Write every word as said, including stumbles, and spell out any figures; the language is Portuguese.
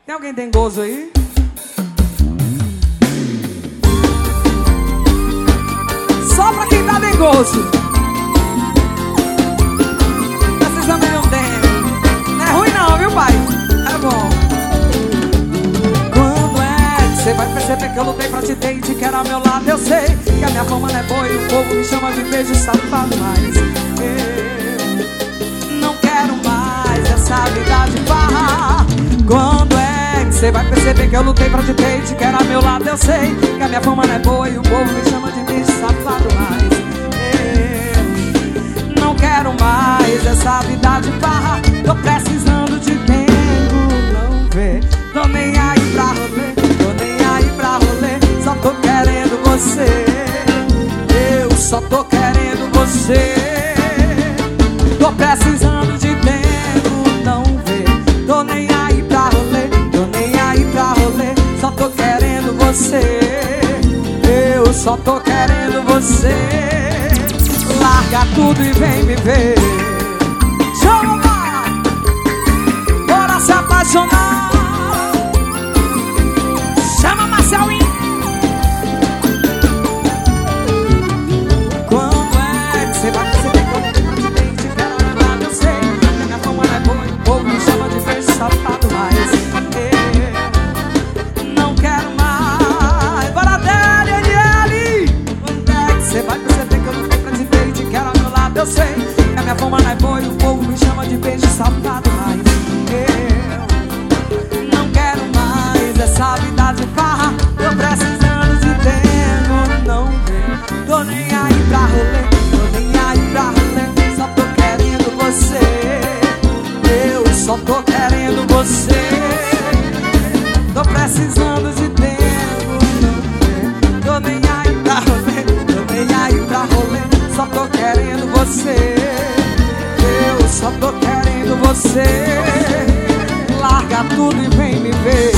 Tem alguém tem gozo aí? Só pra quem tá dengoso. Vocês também não tem. Não é ruim não, viu, pai? É bom. Quando é que você vai perceber que eu lutei pra te ter e te quero ao meu lado? Eu sei que a minha fama não é boa e o povo me chama de beijo safado, mas eu não quero mais essa vida de farra. Quando é que você vai perceber que eu lutei pra te ter e te quero ao meu lado? Eu sei que a minha fama não é boa e o povo me chama de beijo safado, mas eu não quero mais essa vida de farra. Tô precisando de tempo, não vê. Tô nem aí pra rolê, tô nem aí pra rolê. Só tô querendo você, eu só tô querendo você. Tô precisando de tempo, não vê. Tô nem aí pra rolê, tô nem aí pra rolê. Só tô querendo você, eu só tô querendo você. Larga tudo e vem me ver. Chama! Bora se apaixonar. Chama Marcelinho. Quando é que você vai perceber que eu não tenho de bem? Te quero ao meu lado, eu sei que minha fama não é boa e o povo me chama de beijo safado, mas eu não quero mais. Bora, Daniele! Quando é que você vai perceber que eu não tenho pra te ter e te quero ao meu lado? Eu sei que a minha fama não é boa e o povo me chama de beijo safado, mas eu não quero mais essa vida de farra. Tô precisando de tempo, não vê. Tô nem aí pra rolê, tô nem aí pra rolê. Só tô querendo você, eu só tô querendo você. Tô precisando de tempo, não vê. Tô nem aí pra rolê, tô nem aí pra rolê. Só tô querendo você, eu só tô querendo você. Larga tudo e vem me ver.